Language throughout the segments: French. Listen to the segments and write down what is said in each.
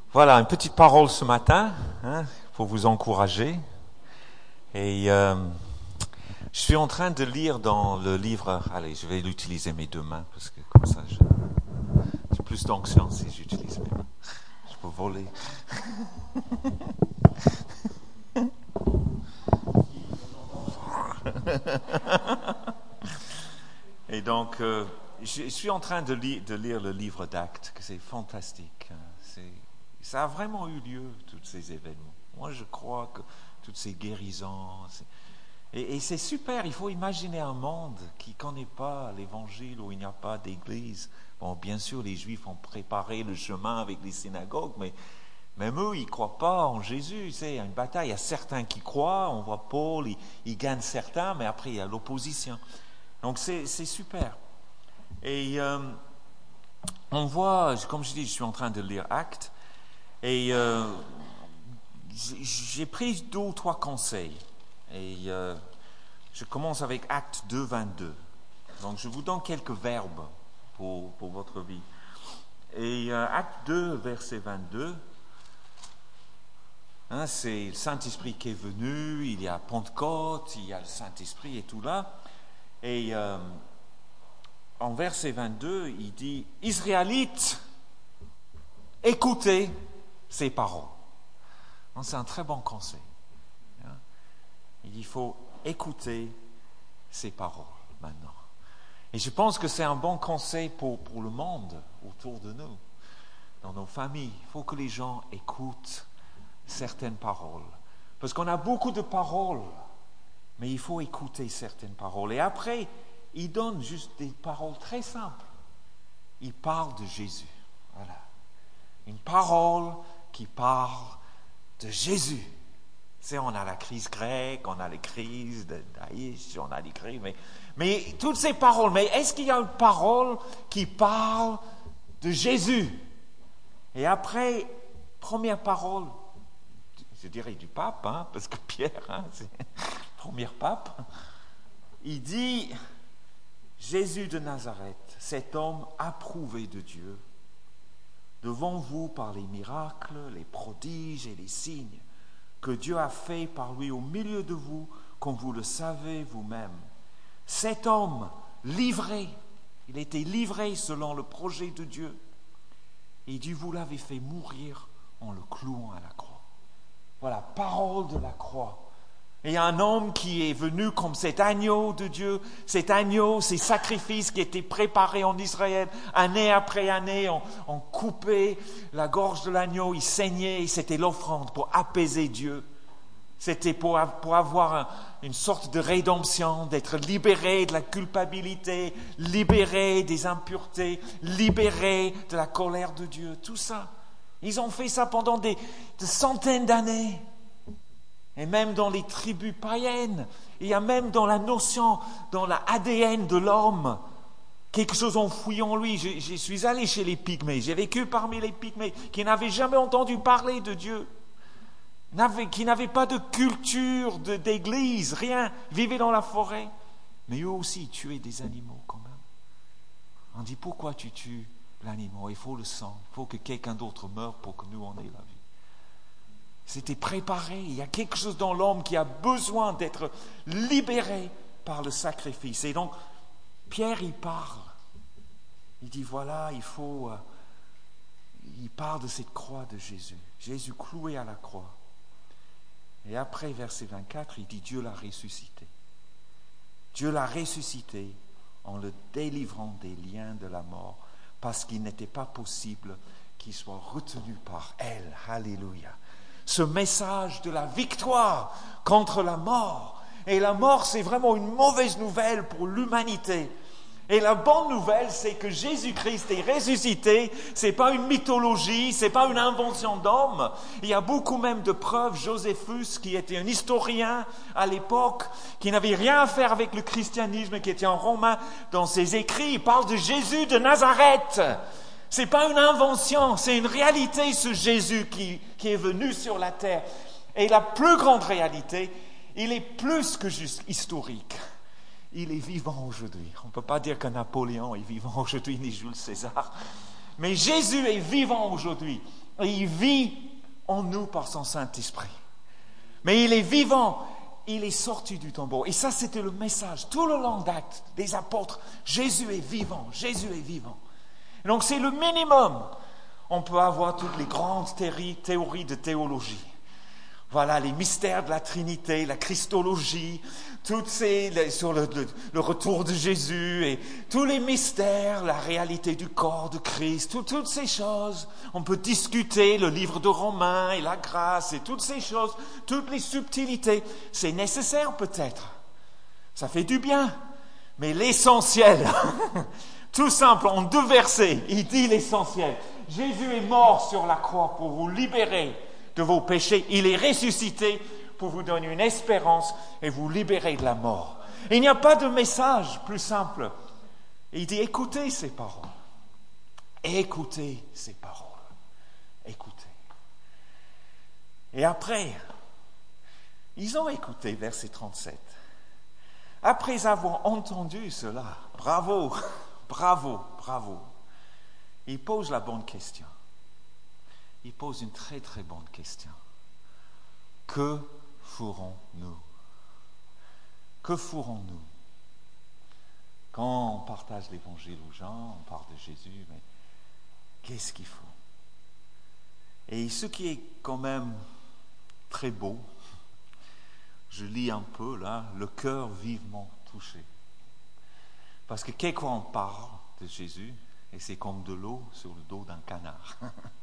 Voilà, une petite parole ce matin, pour vous encourager. Et je suis en train de lire dans le livre... Allez, je vais utiliser mes deux mains, parce que comme ça, j'ai plus d'onction si j'utilise mes mains. Je peux voler. Et donc, je suis en train de lire le livre d'Actes, que c'est fantastique. Ça a vraiment eu lieu, tous ces événements. Moi, je crois que toutes ces guérisons... Et c'est super, il faut imaginer un monde qui ne connaît pas l'évangile, où il n'y a pas d'église. Bon, bien sûr, les Juifs ont préparé le chemin avec les synagogues, mais même eux, ils ne croient pas en Jésus. Il y a une bataille, il y a certains qui croient, on voit Paul, il gagne certains, mais après, il y a l'opposition. Donc, c'est super. Et on voit, comme je dis, je suis en train de lire Actes, et j'ai pris 2 ou 3 conseils. Et je commence avec Actes 2, 22. Donc, je vous donne quelques verbes pour votre vie. Et Actes 2, verset 22, c'est le Saint-Esprit qui est venu, il y a Pentecôte, il y a le Saint-Esprit et tout là. Et en verset 22, il dit « Israélites, écoutez ces paroles. » Donc, c'est un très bon conseil. Il faut écouter ces paroles maintenant. Et je pense que c'est un bon conseil pour le monde autour de nous, dans nos familles. Il faut que les gens écoutent certaines paroles. Parce qu'on a beaucoup de paroles, mais il faut écouter certaines paroles. Et après, il donne juste des paroles très simples. Il parle de Jésus. Voilà. Une parole qui parle de Jésus. On a la crise grecque, on a les crises de Daïch, on a les crises, mais toutes ces paroles, mais est-ce qu'il y a une parole qui parle de Jésus? Et après, première parole, je dirais du pape, parce que Pierre, c'est le premier pape, il dit, Jésus de Nazareth, cet homme approuvé de Dieu, devant vous par les miracles, les prodiges et les signes, que Dieu a fait par lui au milieu de vous, comme vous le savez vous-même. Cet homme livré, il était livré selon le projet de Dieu. Et Dieu vous l'avait fait mourir en le clouant à la croix. Voilà, parole de la croix. Et un homme qui est venu comme cet agneau de Dieu, cet agneau, ces sacrifices qui étaient préparés en Israël, année après année, on coupait la gorge de l'agneau, il saignait, et c'était l'offrande pour apaiser Dieu. C'était pour avoir une sorte de rédemption, d'être libéré de la culpabilité, libéré des impuretés, libéré de la colère de Dieu, tout ça. Ils ont fait ça pendant des centaines d'années. Et même dans les tribus païennes, il y a même dans la notion, dans l'ADN de l'homme, quelque chose enfoui en lui. Je suis allé chez les Pygmées, j'ai vécu parmi les Pygmées, qui n'avaient jamais entendu parler de Dieu, qui n'avaient pas de culture, d'église, rien, vivaient dans la forêt. Mais eux aussi, ils tuaient des animaux quand même. On dit, pourquoi tu tues l'animal? Il faut le sang, il faut que quelqu'un d'autre meure pour que nous on ait la vie. C'était préparé. Il y a quelque chose dans l'homme qui a besoin d'être libéré par le sacrifice. Et donc, Pierre, il parle. Il dit, voilà, il parle de cette croix de Jésus. Jésus cloué à la croix. Et après, verset 24, il dit, Dieu l'a ressuscité. Dieu l'a ressuscité en le délivrant des liens de la mort, parce qu'il n'était pas possible qu'il soit retenu par elle. Alléluia. Ce message de la victoire contre la mort. Et la mort, c'est vraiment une mauvaise nouvelle pour l'humanité. Et la bonne nouvelle, c'est que Jésus-Christ est ressuscité. C'est pas une mythologie, c'est pas une invention d'homme. Il y a beaucoup même de preuves. Joséphus, qui était un historien à l'époque, qui n'avait rien à faire avec le christianisme, qui était en romain, dans ses écrits, il parle de Jésus de Nazareth. C'est pas une invention, c'est une réalité, ce Jésus qui est venu sur la terre. Et la plus grande réalité, il est plus que juste historique. Il est vivant aujourd'hui. On ne peut pas dire que Napoléon est vivant aujourd'hui, ni Jules César. Mais Jésus est vivant aujourd'hui. Et il vit en nous par son Saint-Esprit. Mais il est vivant. Il est sorti du tombeau. Et ça, c'était le message. Tout le long d'Actes des apôtres, Jésus est vivant. Jésus est vivant. Et donc, c'est le minimum. On peut avoir toutes les grandes théories de théologie. Voilà, les mystères de la Trinité, la Christologie, sur le retour de Jésus et tous les mystères, la réalité du corps de Christ, toutes ces choses. On peut discuter le livre de Romains et la grâce et toutes ces choses, toutes les subtilités. C'est nécessaire peut-être. Ça fait du bien. Mais l'essentiel, tout simple, en 2 versets, il dit l'essentiel. Jésus est mort sur la croix pour vous libérer de vos péchés. Il est ressuscité pour vous donner une espérance et vous libérer de la mort. Et il n'y a pas de message plus simple. Et il dit, écoutez ces paroles. Écoutez ces paroles. Écoutez. Et après, ils ont écouté, verset 37. Après avoir entendu cela, bravo, bravo, bravo. Il pose la bonne question. Il pose une très très bonne question. Que ferons-nous? Que ferons-nous? Quand on partage l'évangile aux gens, on parle de Jésus, mais qu'est-ce qu'il faut? Et ce qui est quand même très beau, je lis un peu là, le cœur vivement touché. Parce que quelquefois on parle de Jésus, et c'est comme de l'eau sur le dos d'un canard.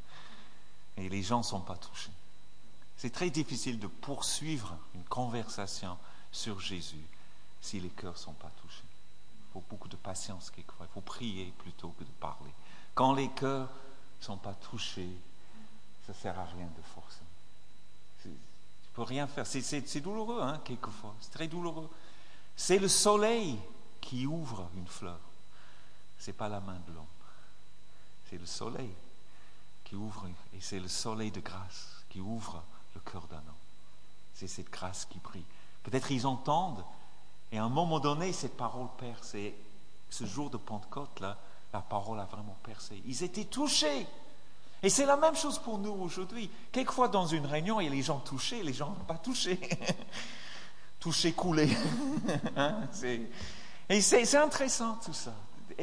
Et les gens ne sont pas touchés. C'est très difficile de poursuivre une conversation sur Jésus si les cœurs ne sont pas touchés. Il faut beaucoup de patience quelquefois. Il faut prier plutôt que de parler. Quand les cœurs ne sont pas touchés, ça ne sert à rien de forcer. Tu ne peux rien faire. C'est douloureux, hein, quelquefois. C'est très douloureux. C'est le soleil qui ouvre une fleur. Ce n'est pas la main de l'homme. C'est le soleil qui ouvre, et c'est le soleil de grâce qui ouvre le cœur d'un homme. C'est cette grâce qui brille. Peut-être ils entendent, et à un moment donné, cette parole perce. Et ce jour de Pentecôte, là, la parole a vraiment percé. Ils étaient touchés. Et c'est la même chose pour nous aujourd'hui. Quelquefois, dans une réunion, il y a les gens touchés, les gens pas touchés. Touchés, coulés. Hein? Et c'est intéressant tout ça.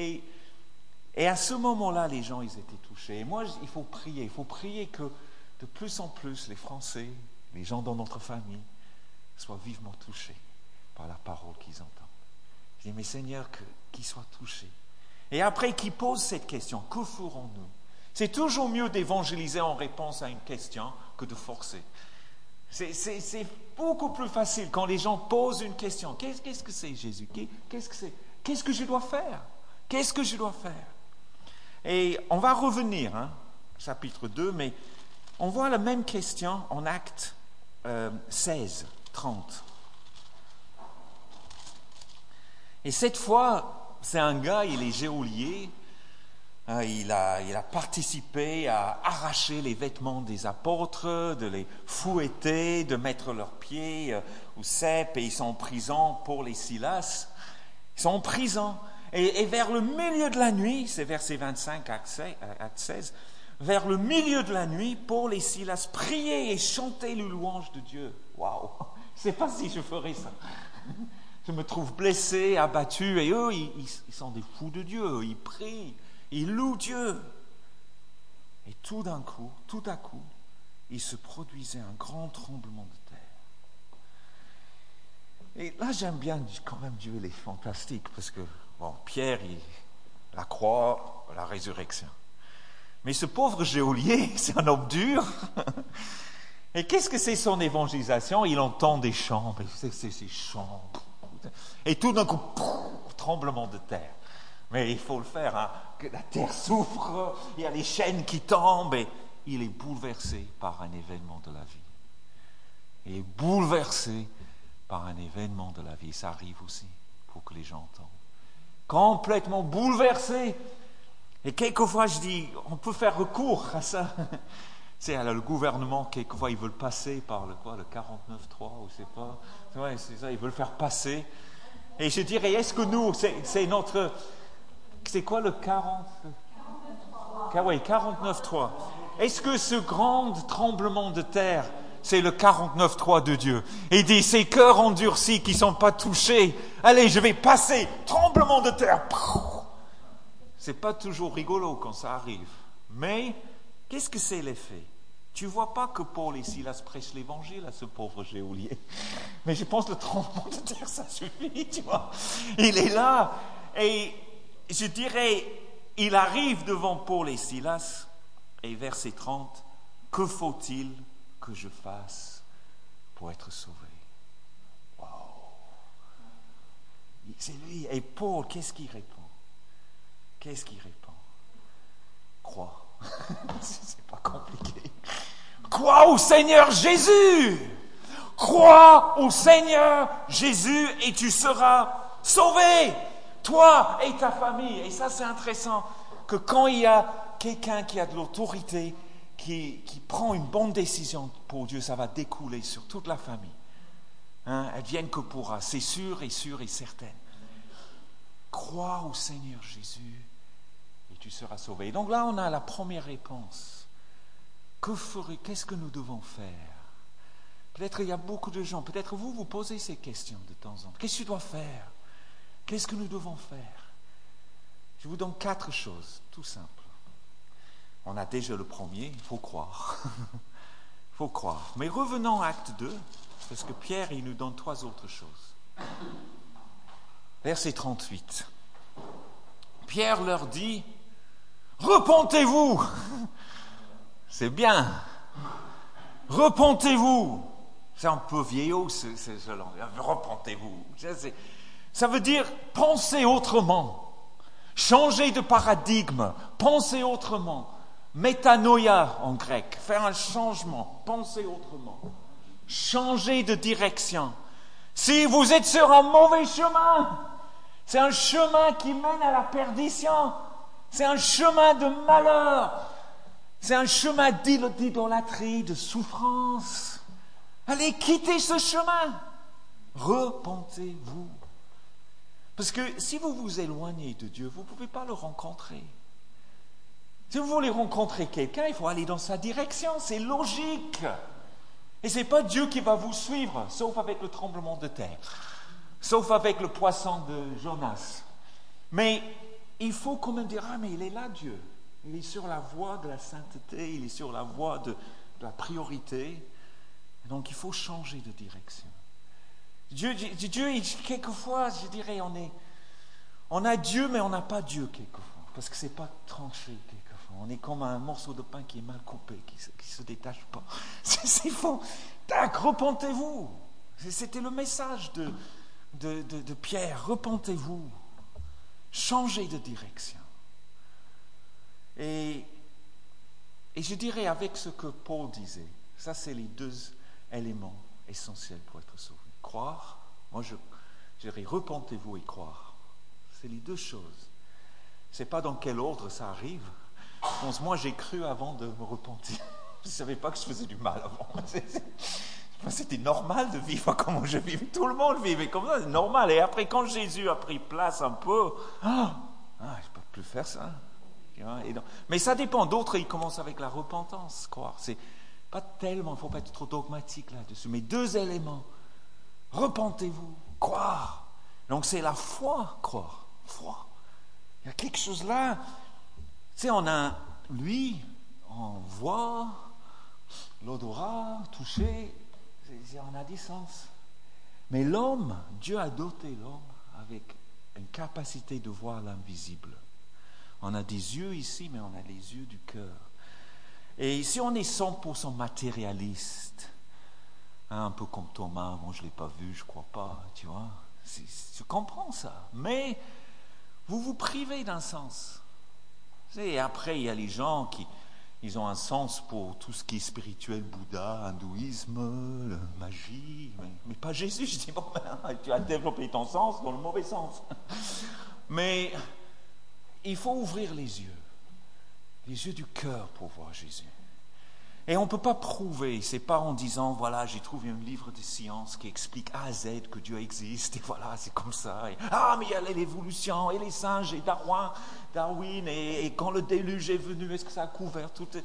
Et à ce moment-là, les gens, ils étaient touchés. Et moi, il faut prier. Il faut prier que de plus en plus, les Français, les gens dans notre famille, soient vivement touchés par la parole qu'ils entendent. Je dis, mais Seigneur, qu'ils soient touchés. Et après, qu'ils posent cette question, que ferons-nous? C'est toujours mieux d'évangéliser en réponse à une question que de forcer. C'est beaucoup plus facile quand les gens posent une question. Qu'est-ce que c'est, Jésus? Qu'est-ce que c'est? Qu'est-ce que je dois faire? Qu'est-ce que je dois faire? Et on va revenir, chapitre 2, mais on voit la même question en Actes 16, 30. Et cette fois, c'est un gars, il est geôlier, il a participé à arracher les vêtements des apôtres, de les fouetter, de mettre leurs pieds au cep, et ils sont en prison pour les Silas. Ils sont en prison. Et vers le milieu de la nuit, c'est verset 25, Acte 16, vers le milieu de la nuit, Paul et Silas priaient et chantaient les louanges de Dieu. Waouh! Je ne sais pas si je ferais ça. Je me trouve blessé, abattu, et eux, ils sont des fous de Dieu. Ils prient, ils louent Dieu. Et tout à coup, il se produisait un grand tremblement de terre. Et là, j'aime bien quand même Dieu, il est fantastique, parce que Pierre, la croix, la résurrection. Mais ce pauvre geôlier, c'est un homme dur. Et qu'est-ce que c'est son évangélisation? Il entend des chants, c'est ces chants. Et tout d'un coup, tremblement de terre. Mais il faut le faire, que la terre souffre, il y a les chaînes qui tombent, et il est bouleversé par un événement de la vie. Il est bouleversé par un événement de la vie. Ça arrive aussi, pour que les gens entendent. Complètement bouleversé. Et quelquefois, je dis, on peut faire recours à ça. C'est le gouvernement, quelquefois, ils veulent passer par le 49.3, ou je sais pas. Ouais, c'est ça, ils veulent faire passer. Et je dirais, est-ce que nous, c'est notre... C'est quoi le 40... Oui, 49.3. Est-ce que ce grand tremblement de terre, c'est le 49.3 de Dieu? Il dit, ces cœurs endurcis qui ne sont pas touchés, allez, je vais passer, tremblement de terre. C'est pas toujours rigolo quand ça arrive. Mais, qu'est-ce que c'est l'effet? Tu vois pas que Paul et Silas prêchent l'évangile à ce pauvre geôlier. Mais je pense que le tremblement de terre, ça suffit, tu vois. Il est là. Et je dirais, il arrive devant Paul et Silas, et verset 30, que faut-il que je fasse pour être sauvé? Wow. C'est lui. Et Paul, qu'est-ce qu'il répond? Qu'est-ce qu'il répond? Crois. C'est pas compliqué. Crois au Seigneur Jésus. Crois au Seigneur Jésus et tu seras sauvé. Toi et ta famille. Et ça, c'est intéressant que quand il y a quelqu'un qui a de l'autorité, qui prend une bonne décision pour Dieu, ça va découler sur toute la famille. Elle vienne que pourra. C'est sûr et certain. Crois au Seigneur Jésus et tu seras sauvé. Donc là, on a la première réponse. Qu'est-ce que nous devons faire? Peut-être il y a beaucoup de gens, peut-être vous posez ces questions de temps en temps. Qu'est-ce que tu dois faire? Qu'est-ce que nous devons faire? Je vous donne 4 choses, tout simple. On a déjà le premier, il faut croire. Il faut croire. Mais revenons à Acte 2, parce que Pierre, il nous donne 3 autres choses. Verset 38. Pierre leur dit, repentez-vous. C'est bien. Repentez-vous. C'est un peu vieillot, ce langage. Repentez-vous. Ça veut dire pensez autrement. Changer de paradigme. Pensez autrement. Métanoïa en grec. Faire un changement. Pensez autrement. Changer de direction. Si vous êtes sur un mauvais chemin, c'est un chemin qui mène à la perdition. C'est un chemin de malheur. C'est un chemin d'idolâtrie, de souffrance. Allez, quittez ce chemin. Repentez-vous. Parce que si vous vous éloignez de Dieu, vous ne pouvez pas le rencontrer. Si vous voulez rencontrer quelqu'un, il faut aller dans sa direction. C'est logique. Et ce n'est pas Dieu qui va vous suivre, sauf avec le tremblement de terre. Sauf avec le poisson de Jonas. Mais il faut quand même dire, mais il est là, Dieu. Il est sur la voie de la sainteté, il est sur la voie de la priorité. Donc il faut changer de direction. Dieu quelquefois, je dirais, on a Dieu, mais on n'a pas Dieu quelquefois. Parce que ce n'est pas tranché quelquefois. On est comme un morceau de pain qui est mal coupé, qui ne se détache pas. C'est faux. Tac, repentez-vous. C'était le message de Pierre. Repentez-vous. Changez de direction. Et je dirais avec ce que Paul disait, ça c'est les 2 éléments essentiels pour être sauvé. Croire, moi je dirais repentez-vous et croire. C'est les 2 choses. Je ne sais pas dans quel ordre ça arrive. Moi j'ai cru avant de me repentir. Je ne savais pas que je faisais du mal avant. C'était normal de vivre comme je vivais. Tout le monde vivait comme ça, c'est normal. Et après quand Jésus a pris place un peu, je ne peux plus faire ça. Mais ça dépend. D'autres, ils commencent avec la repentance, croire. C'est pas tellement, il ne faut pas être trop dogmatique là-dessus. Mais 2 éléments. Repentez-vous, croire. Donc c'est la foi, croire. Foi. Il y a quelque chose là. Tu sais, on a lui, on voit, l'odorat, toucher, on a des sens. Mais l'homme, Dieu a doté l'homme avec une capacité de voir l'invisible. On a des yeux ici, mais on a les yeux du cœur. Et si on est 100% matérialiste, un peu comme Thomas, moi je ne l'ai pas vu, je ne crois pas, tu vois, je comprends ça. Mais vous vous privez d'un sens. Et après, il y a les gens qui ils ont un sens pour tout ce qui est spirituel, Bouddha, hindouisme, magie, mais pas Jésus. Je dis, bon, tu as développé ton sens dans le mauvais sens. Mais il faut ouvrir les yeux du cœur pour voir Jésus. Et on ne peut pas prouver, c'est pas en disant, voilà, j'ai trouvé un livre de science qui explique A à Z que Dieu existe, et voilà, c'est comme ça. Et, mais il y a l'évolution, et les singes, et Darwin, et quand le déluge est venu, est-ce que ça a couvert tout?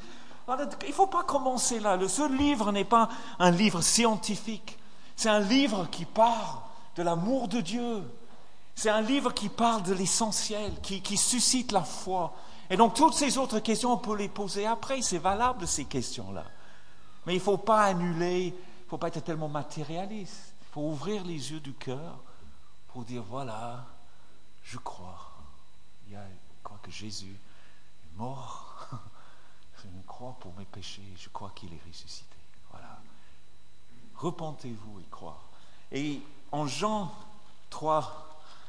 Voilà, il ne faut pas commencer là. Ce livre n'est pas un livre scientifique. C'est un livre qui parle de l'amour de Dieu. C'est un livre qui parle de l'essentiel, qui suscite la foi. Et donc, toutes ces autres questions, on peut les poser après. C'est valable, ces questions-là. Mais il ne faut pas annuler, il ne faut pas être tellement matérialiste. Il faut ouvrir les yeux du cœur pour dire, voilà, je crois. Je crois que Jésus est mort. Je crois pour mes péchés. Je crois qu'il est ressuscité. Voilà. Repentez-vous et croire. Et en Jean 3,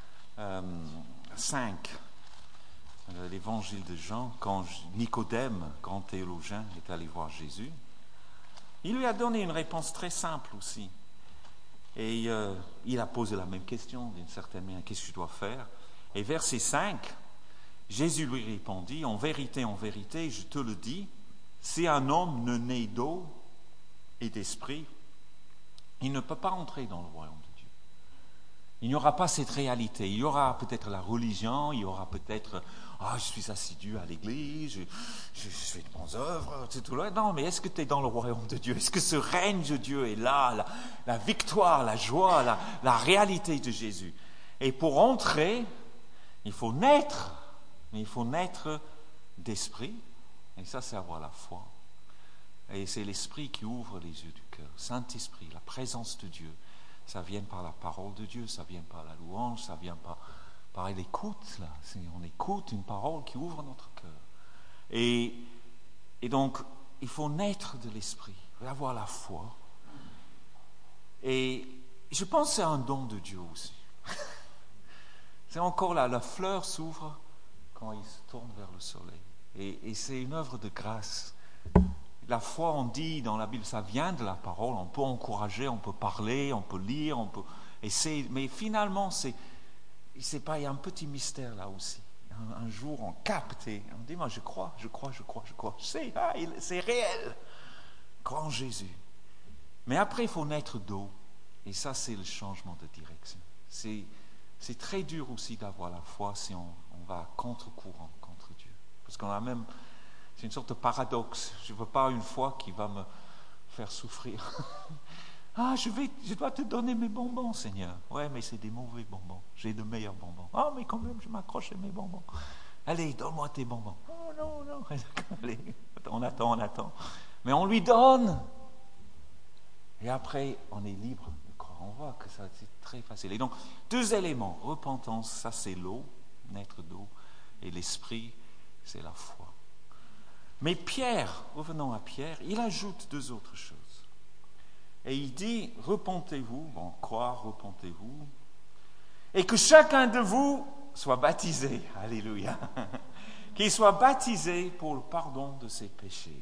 5, l'évangile de Jean, quand Nicodème, grand théologien, est allé voir Jésus, il lui a donné une réponse très simple aussi. Et il a posé la même question, d'une certaine manière, qu'est-ce que je dois faire? Et verset 5, Jésus lui répondit, en vérité, je te le dis, si un homme ne naît d'eau et d'esprit, il ne peut pas entrer dans le royaume de Dieu. Il n'y aura pas cette réalité. Il y aura peut-être la religion, il y aura peut-être je suis assidu à l'église, je fais de bonnes œuvres, c'est tout là. Non, mais est-ce que tu es dans le royaume de Dieu? Est-ce que ce règne de Dieu est là, la victoire, la joie, la réalité de Jésus? Et pour entrer, il faut naître, mais il faut naître d'esprit. Et ça, c'est avoir la foi. Et c'est l'esprit qui ouvre les yeux du cœur. Saint-Esprit, la présence de Dieu. Ça vient par la parole de Dieu, ça vient par la louange, ça vient par l'écoute. Là. On écoute une parole qui ouvre notre cœur. Et donc, il faut naître de l'esprit, avoir la foi. Et je pense que c'est un don de Dieu aussi. C'est encore là, la fleur s'ouvre quand il se tourne vers le soleil. Et c'est une œuvre de grâce. La foi, on dit dans la Bible, ça vient de la parole. On peut encourager, on peut parler, on peut lire, mais finalement, il y a un petit mystère là aussi. Un jour, on capte et on dit, moi, je crois. C'est réel. Crois en Jésus. Mais après, il faut naître d'eau. Et ça, c'est le changement de direction. C'est très dur aussi d'avoir la foi si on va à contre-courant contre Dieu. Parce qu'on a même... C'est une sorte de paradoxe. Je ne veux pas une foi qui va me faire souffrir. Je dois te donner mes bonbons, Seigneur. Ouais, mais c'est des mauvais bonbons. J'ai de meilleurs bonbons. Mais quand même, je m'accroche à mes bonbons. Allez, donne-moi tes bonbons. Oh non. Allez, on attend. Mais on lui donne. Et après, on est libre de croire. On voit que ça, c'est très facile. Et donc, 2 éléments. Repentance, ça c'est l'eau, naître d'eau. Et l'esprit, c'est la foi. Mais Pierre, revenons à Pierre, il ajoute 2 autres choses. Et il dit, repentez-vous, croire, repentez-vous, et que chacun de vous soit baptisé, alléluia, qu'il soit baptisé pour le pardon de ses péchés.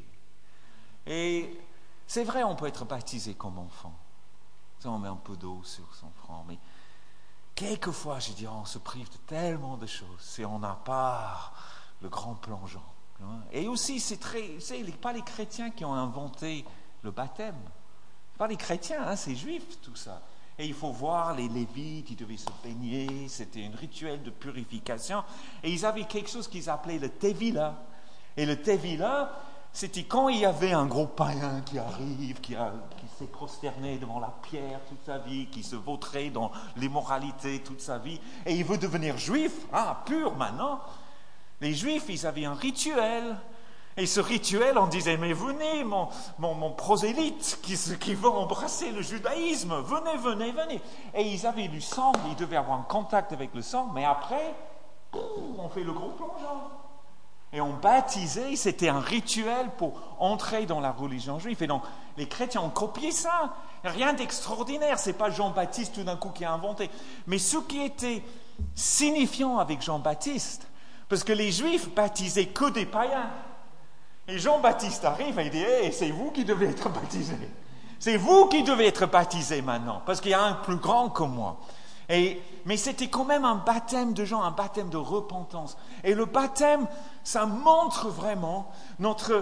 Et c'est vrai, on peut être baptisé comme enfant. On met un peu d'eau sur son front, mais quelquefois, on se prive de tellement de choses si on n'a pas le grand plongeon. Et aussi, c'est pas les chrétiens qui ont inventé le baptême. C'est pas les chrétiens, c'est juif tout ça. Et il faut voir les Lévites, ils devaient se baigner, c'était un rituel de purification. Et ils avaient quelque chose qu'ils appelaient le Tevila. Et le Tevila, c'était quand il y avait un gros païen qui arrive, qui s'est prosterné devant la pierre toute sa vie, qui se vautrait dans l'immoralité toute sa vie, et il veut devenir juif, pur maintenant. Les Juifs, ils avaient un rituel. Et ce rituel, on disait, mais venez, mon prosélyte qui veut embrasser le judaïsme, venez. Et ils avaient du sang, ils devaient avoir un contact avec le sang, mais après, on fait le gros plongeon. Et on baptisait, c'était un rituel pour entrer dans la religion juive. Et donc, les chrétiens ont copié ça. Rien d'extraordinaire, c'est pas Jean-Baptiste tout d'un coup qui a inventé. Mais ce qui était signifiant avec Jean-Baptiste, parce que les Juifs baptisaient que des païens. Et Jean-Baptiste arrive et il dit, c'est vous qui devez être baptisés. C'est vous qui devez être baptisés maintenant, parce qu'il y a un plus grand que moi. Mais c'était quand même un baptême de Jean, un baptême de repentance. Et le baptême, ça montre vraiment notre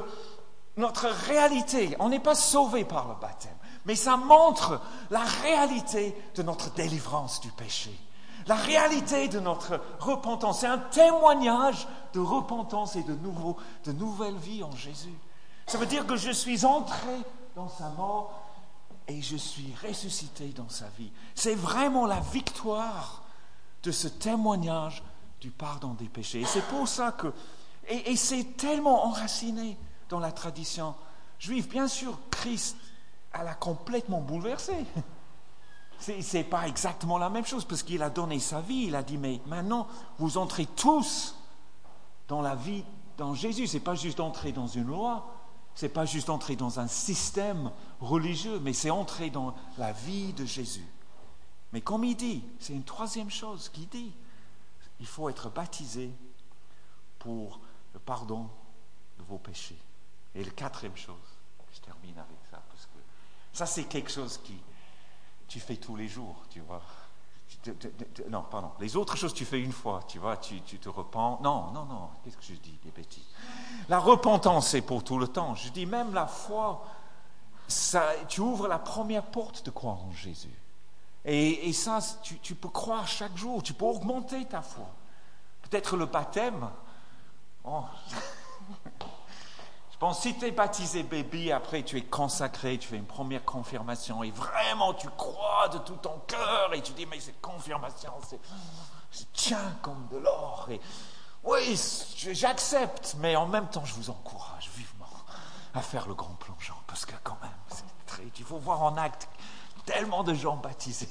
réalité. On n'est pas sauvé par le baptême, mais ça montre la réalité de notre délivrance du péché. La réalité de notre repentance, c'est un témoignage de repentance et de nouvelle vie en Jésus. Ça veut dire que je suis entré dans sa mort et je suis ressuscité dans sa vie. C'est vraiment la victoire de ce témoignage du pardon des péchés. Et c'est pour ça que... Et c'est tellement enraciné dans la tradition juive. Bien sûr, Christ, elle a complètement bouleversé. C'est pas exactement la même chose, parce qu'il a donné sa vie. Il a dit, mais maintenant, vous entrez tous dans la vie, dans Jésus. C'est pas juste entrer dans une loi, c'est pas juste entrer dans un système religieux, mais c'est entrer dans la vie de Jésus. Mais comme il dit, c'est une troisième chose qu'il dit. Il faut être baptisé pour le pardon de vos péchés. Et la quatrième chose, je termine avec ça, parce que ça c'est quelque chose qui tu fais tous les jours, tu vois. Non, pardon. Les autres choses tu fais une fois, tu vois, tu te repens. Non, qu'est-ce que je dis, des bêtises. La repentance c'est pour tout le temps. Je dis même la foi, ça, tu ouvres la première porte de croire en Jésus. Et ça, tu peux croire chaque jour, tu peux augmenter ta foi. Peut-être le baptême. Oh. Je pense que si tu es baptisé bébé, après tu es consacré, tu fais une première confirmation et vraiment tu crois de tout ton cœur et tu dis mais cette confirmation c'est tient comme de l'or. Et oui, j'accepte, mais en même temps je vous encourage vivement à faire le grand plongeon parce que quand même, il faut voir en acte tellement de gens baptisés.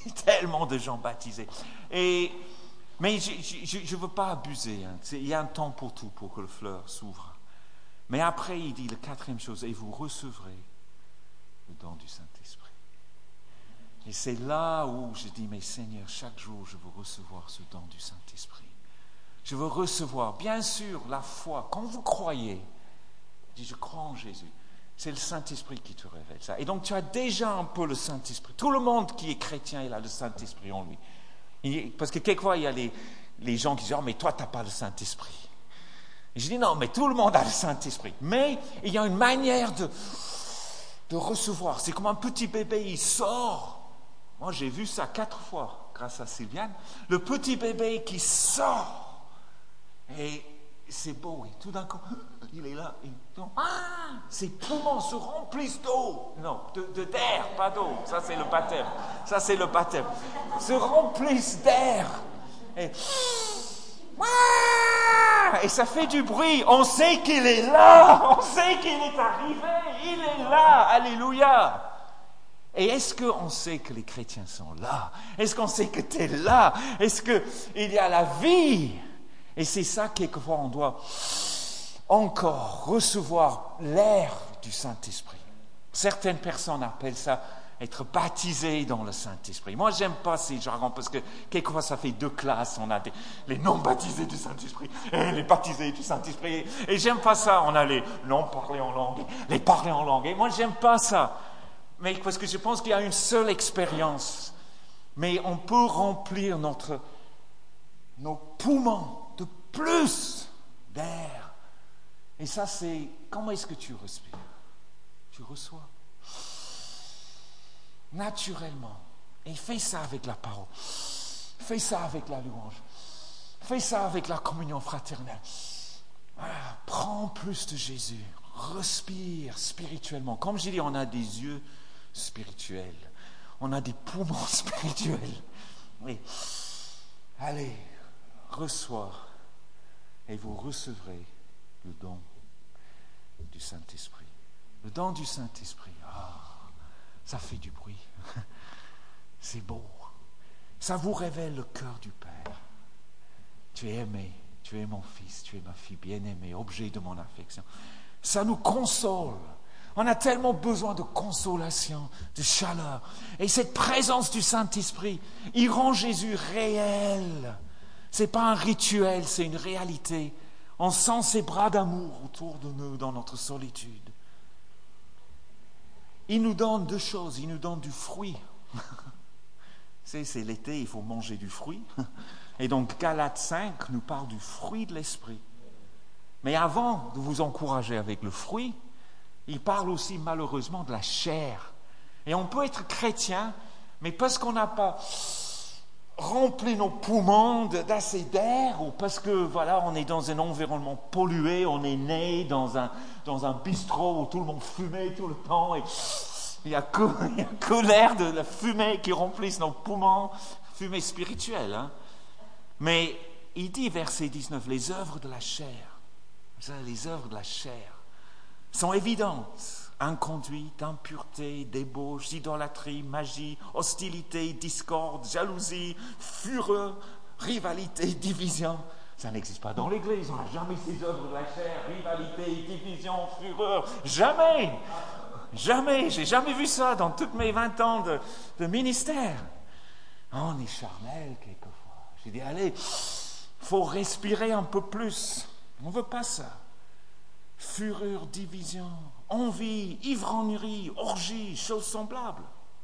Mais je ne veux pas abuser. Hein. Il y a un temps pour tout, pour que le fleur s'ouvre. Mais après, il dit la quatrième chose, et vous recevrez le don du Saint-Esprit. Et c'est là où je dis, mais Seigneur, chaque jour, je veux recevoir ce don du Saint-Esprit. Je veux recevoir, bien sûr, la foi. Quand vous croyez, je crois en Jésus. C'est le Saint-Esprit qui te révèle ça. Et donc, tu as déjà un peu le Saint-Esprit. Tout le monde qui est chrétien, il a le Saint-Esprit en lui. Parce que quelquefois, il y a les gens qui disent « Oh, mais toi, tu n'as pas le Saint-Esprit. » Et je dis « Non, mais tout le monde a le Saint-Esprit. » Mais il y a une manière de recevoir. C'est comme un petit bébé, il sort. Moi, j'ai vu ça 4 fois, grâce à Sylviane. Le petit bébé qui sort. Et c'est beau. Et tout d'un coup, il est là. Ses poumons se remplissent d'eau. Non, d'air, pas d'eau. Ça, c'est le baptême. Se remplissent d'air. Et ça fait du bruit. On sait qu'il est là. On sait qu'il est arrivé. Il est là. Alléluia. Et est-ce qu'on sait que les chrétiens sont là? Est-ce qu'on sait que tu es là? Est-ce qu'il y a la vie? Et c'est ça, quelquefois, on doit encore recevoir l'air du Saint-Esprit. Certaines personnes appellent ça être baptisé dans le Saint-Esprit. Moi, j'aime pas ces jargons parce que quelquefois, ça fait 2 classes. On a les non-baptisés du Saint-Esprit et les baptisés du Saint-Esprit. Et j'aime pas ça. On a les non-parlés en langue, les parlés en langue. Et moi, j'aime pas ça. Mais parce que je pense qu'il y a une seule expérience. Mais on peut remplir nos poumons de plus d'air. Et ça, c'est... Comment est-ce que tu respires? Tu reçois. Naturellement. Et fais ça avec la parole. Fais ça avec la louange. Fais ça avec la communion fraternelle. Prends plus de Jésus. Respire spirituellement. Comme je dis, on a des yeux spirituels. On a des poumons spirituels. Oui. Allez, reçois. Et vous recevrez le don du Saint-Esprit. Le don du Saint-Esprit. Ça fait du bruit. C'est beau. Ça vous révèle le cœur du Père. Tu es aimé. Tu es mon fils. Tu es ma fille bien-aimée, objet de mon affection. Ça nous console. On a tellement besoin de consolation, de chaleur. Et cette présence du Saint-Esprit, il rend Jésus réel. Ce n'est pas un rituel, c'est une réalité. On sent ses bras d'amour autour de nous dans notre solitude. Il nous donne 2 choses. Il nous donne du fruit. C'est l'été, il faut manger du fruit. Et donc Galates 5 nous parle du fruit de l'esprit. Mais avant de vous encourager avec le fruit, il parle aussi malheureusement de la chair. Et on peut être chrétien, mais parce qu'on n'a pas remplit nos poumons d'assez d'air, ou parce que voilà, on est dans un environnement pollué, on est né dans un bistrot où tout le monde fumait tout le temps, et il n'y a que l'air de la fumée qui remplisse nos poumons, fumée spirituelle. Hein. Mais il dit, verset 19, les œuvres de la chair, les œuvres de la chair sont évidentes. Inconduite, impureté, débauche, idolâtrie, magie, hostilité, discorde, jalousie, fureur, rivalité, division. Ça n'existe pas dans l'Église, on n'a jamais ces œuvres de la chair, rivalité, division, fureur, jamais, jamais, j'ai jamais vu ça dans toutes mes 20 ans de ministère. On est charnel quelquefois. J'ai dit, allez, il faut respirer un peu plus. On ne veut pas ça. Fureur, division, envie, ivrognerie, orgie, choses semblables.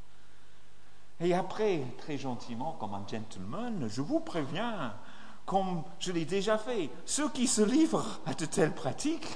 Et après, très gentiment, comme un gentleman, je vous préviens, comme je l'ai déjà fait, ceux qui se livrent à de telles pratiques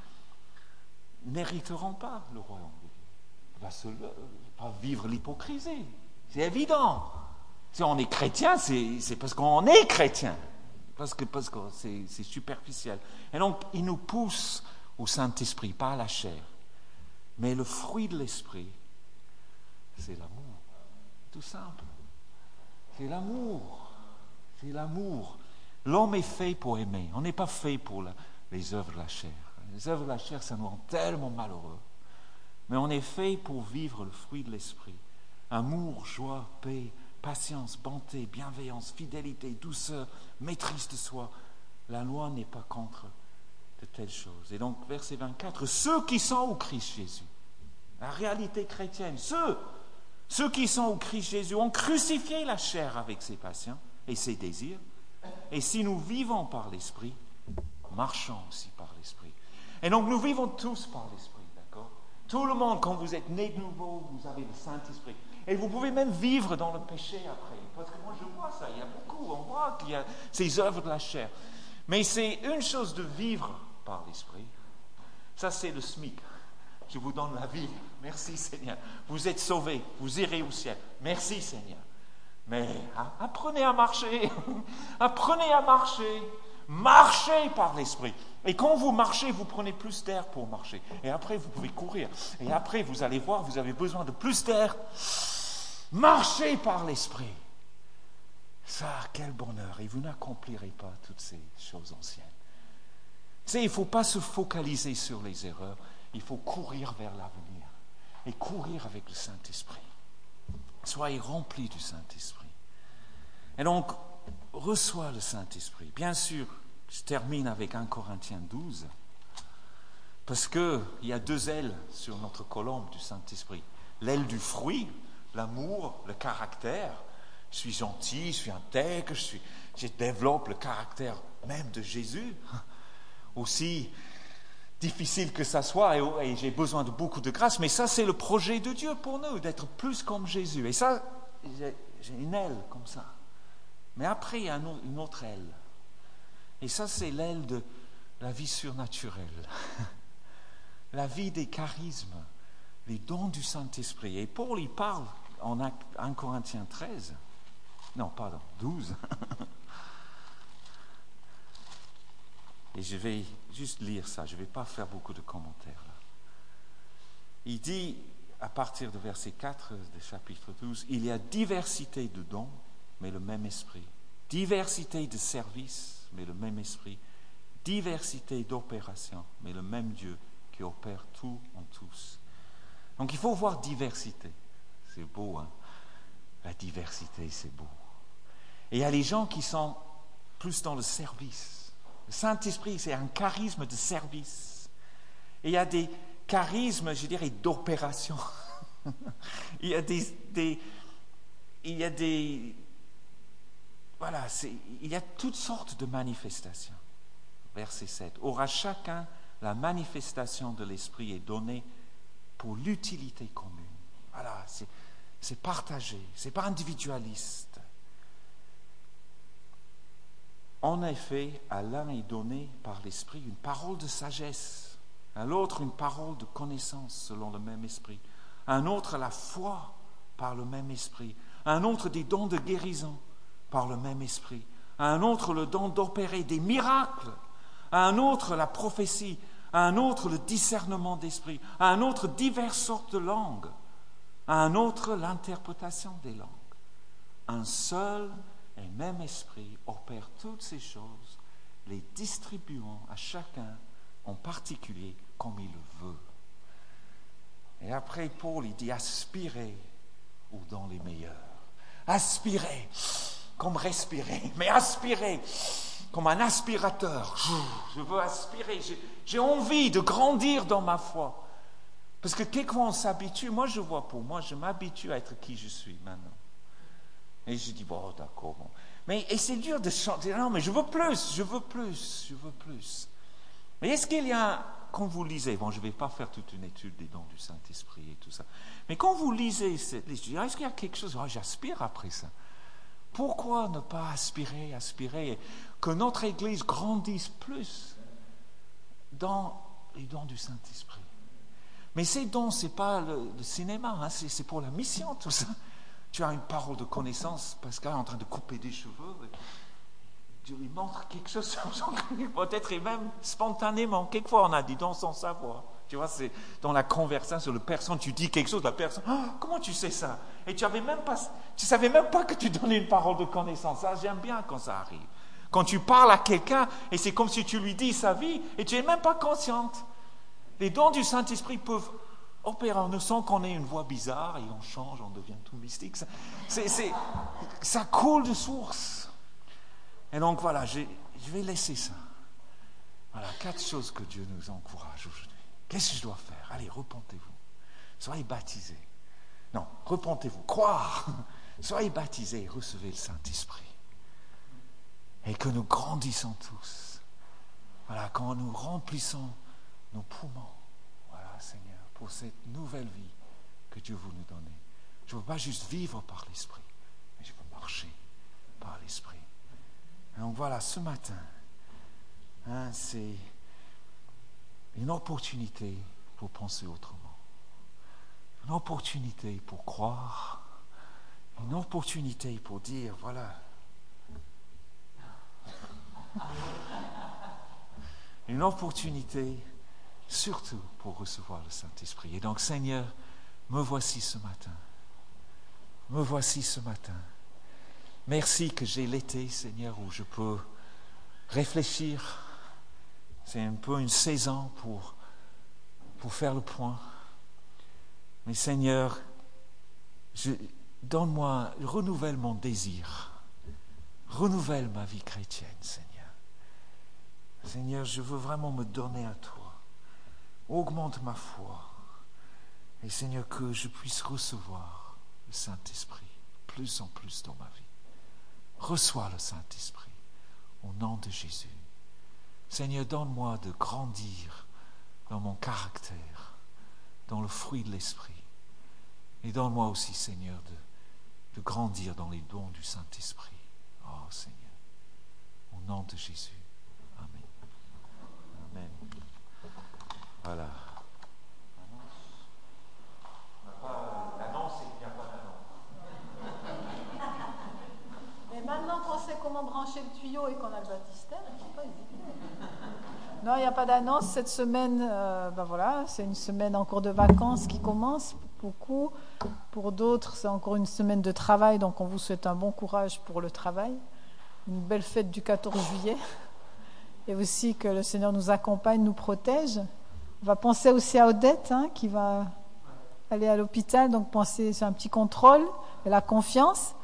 n'hériteront pas le royaume de Dieu. Ne pas vivre l'hypocrisie. C'est évident. Si on est chrétien, c'est parce qu'on est chrétien. Parce que c'est superficiel. Et donc, il nous pousse au Saint-Esprit, pas à la chair. Mais le fruit de l'Esprit, c'est l'amour. Tout simple. C'est l'amour. C'est l'amour. L'homme est fait pour aimer. On n'est pas fait pour les œuvres de la chair. Les œuvres de la chair, ça nous rend tellement malheureux. Mais on est fait pour vivre le fruit de l'Esprit. Amour, joie, paix, patience, bonté, bienveillance, fidélité, douceur, maîtrise de soi. La loi n'est pas contre de telles choses. Et donc, verset 24, ceux qui sont au Christ Jésus, la réalité chrétienne, ceux qui sont au Christ Jésus ont crucifié la chair avec ses passions et ses désirs. Et si nous vivons par l'Esprit, marchons aussi par l'Esprit. Et donc, nous vivons tous par l'Esprit, d'accord? Tout le monde, quand vous êtes né de nouveau, vous avez le Saint-Esprit. Et vous pouvez même vivre dans le péché après. Parce que moi, je vois ça, il y a beaucoup, on voit qu'il y a ces œuvres de la chair. Mais c'est une chose de vivre par l'Esprit. Ça, c'est le SMIC. Je vous donne la vie. Merci, Seigneur. Vous êtes sauvés. Vous irez au ciel. Merci, Seigneur. Mais apprenez à marcher. Apprenez à marcher. Marchez par l'Esprit. Et quand vous marchez, vous prenez plus d'air pour marcher. Et après, vous pouvez courir. Et après, vous allez voir, vous avez besoin de plus d'air. Marchez par l'Esprit. Ça, quel bonheur. Et vous n'accomplirez pas toutes ces choses anciennes. Tu sais, il ne faut pas se focaliser sur les erreurs. Il faut courir vers l'avenir. Et courir avec le Saint-Esprit. Soyez remplis du Saint-Esprit. Et donc, reçois le Saint-Esprit. Bien sûr, je termine avec 1 Corinthiens 12. Parce qu'il y a 2 ailes sur notre colombe du Saint-Esprit. L'aile du fruit, l'amour, le caractère. Je suis gentil, je suis intègre, je développe le caractère même de Jésus. Aussi difficile que ça soit, et j'ai besoin de beaucoup de grâce, mais ça, c'est le projet de Dieu pour nous, d'être plus comme Jésus. Et ça, j'ai une aile comme ça. Mais après, il y a une autre aile. Et ça, c'est l'aile de la vie surnaturelle. La vie des charismes, les dons du Saint-Esprit. Et Paul, il parle en 1 Corinthiens 13. Non, pardon, 12. Et je vais juste lire ça, je ne vais pas faire beaucoup de commentaires là. Il dit, à partir de verset 4 du chapitre 12, il y a diversité de dons, mais le même esprit. Diversité de services, mais le même esprit. Diversité d'opérations, mais le même Dieu qui opère tout en tous. Donc il faut voir diversité. C'est beau, hein? La diversité, c'est beau. Et il y a les gens qui sont plus dans le service. Le Saint-Esprit, c'est un charisme de service. Et il y a des charismes, je dirais, d'opération. il y a toutes sortes de manifestations. Verset 7. Aura chacun la manifestation de l'Esprit est donnée pour l'utilité commune. Voilà, c'est partagé, c'est pas individualiste. En effet, à l'un est donné par l'Esprit une parole de sagesse, à l'autre une parole de connaissance selon le même Esprit, à un autre la foi par le même Esprit, à un autre des dons de guérison, par le même esprit. À un autre, le don d'opérer des miracles. À un autre, la prophétie. À un autre, le discernement d'esprit. À un autre, diverses sortes de langues. À un autre, l'interprétation des langues. Un seul et même esprit opère toutes ces choses, les distribuant à chacun en particulier comme il le veut. Et après, Paul, il dit aspirez ou dans les meilleurs. Aspirez comme respirer, mais aspirez comme un aspirateur. Je veux aspirer, j'ai envie de grandir dans ma foi. Parce que quelquefois on s'habitue, moi je vois pour moi, je m'habitue à être qui je suis maintenant. Et je dis, bon, d'accord. Bon. Et c'est dur de chanter, non, mais je veux plus. Mais est-ce qu'il y a, quand vous lisez, bon, je ne vais pas faire toute une étude des dons du Saint-Esprit et tout ça, mais quand vous lisez cette liste, est-ce qu'il y a quelque chose, j'aspire après ça. Pourquoi ne pas aspirer, et que notre Église grandisse plus dans les dons du Saint-Esprit? Mais ces dons, ce n'est pas le cinéma, hein, c'est pour la mission, tout ça. Tu as une parole de connaissance, Pascal est en train de couper des cheveux. Dieu lui montre quelque chose, peut-être et même spontanément. Quelquefois, on a des dons sans savoir. Tu vois, c'est dans la conversation sur la personne, tu dis quelque chose, la personne, comment tu sais ça? Et tu savais même pas que tu donnais une parole de connaissance. Ça, j'aime bien quand ça arrive. Quand tu parles à quelqu'un, et c'est comme si tu lui dis sa vie, et tu n'es même pas consciente. Les dons du Saint-Esprit peuvent opérer. On ne sent qu'on ait une voix bizarre, et on change, on devient tout mystique. Ça coule de source. Et donc voilà, je vais laisser ça. Voilà, 4 choses que Dieu nous encourage aujourd'hui. Qu'est-ce que je dois faire? Allez, repentez-vous. Soyez baptisés. Non, repentez-vous. Croire. Soyez baptisés et recevez le Saint-Esprit. Et que nous grandissons tous. Voilà, quand nous remplissons nos poumons. Voilà, Seigneur, pour cette nouvelle vie que Dieu veut nous donner. Je ne veux pas juste vivre par l'Esprit, mais je veux marcher par l'Esprit. Et donc voilà, ce matin, c'est une opportunité pour penser autrement. Une opportunité pour croire. Une opportunité pour dire, voilà. Une opportunité surtout pour recevoir le Saint-Esprit. Et donc, Seigneur, me voici ce matin. Me voici ce matin. Merci que j'ai l'été, Seigneur, où je peux réfléchir. C'est un peu une saison pour faire le point. Mais Seigneur, donne-moi, renouvelle mon désir. Renouvelle ma vie chrétienne, Seigneur. Seigneur, je veux vraiment me donner à toi. Augmente ma foi. Et Seigneur, que je puisse recevoir le Saint-Esprit plus en plus dans ma vie. Reçois le Saint-Esprit au nom de Jésus. Seigneur, donne-moi de grandir dans mon caractère, dans le fruit de l'Esprit. Et donne-moi aussi, Seigneur, de grandir dans les dons du Saint-Esprit. Oh Seigneur, au nom de Jésus. Amen. Amen. Voilà. L'annonce, c'est qu'il n'y a pas d'annonce. Mais maintenant qu'on sait comment brancher le tuyau et qu'on a le baptistère, il ne faut pas hésiter. Non, il n'y a pas d'annonce. Cette semaine, voilà, c'est une semaine en cours de vacances qui commence pour beaucoup. Pour d'autres, c'est encore une semaine de travail, donc on vous souhaite un bon courage pour le travail. Une belle fête du 14 juillet. Et aussi que le Seigneur nous accompagne, nous protège. On va penser aussi à Odette, qui va aller à l'hôpital, donc penser sur un petit contrôle, et la confiance.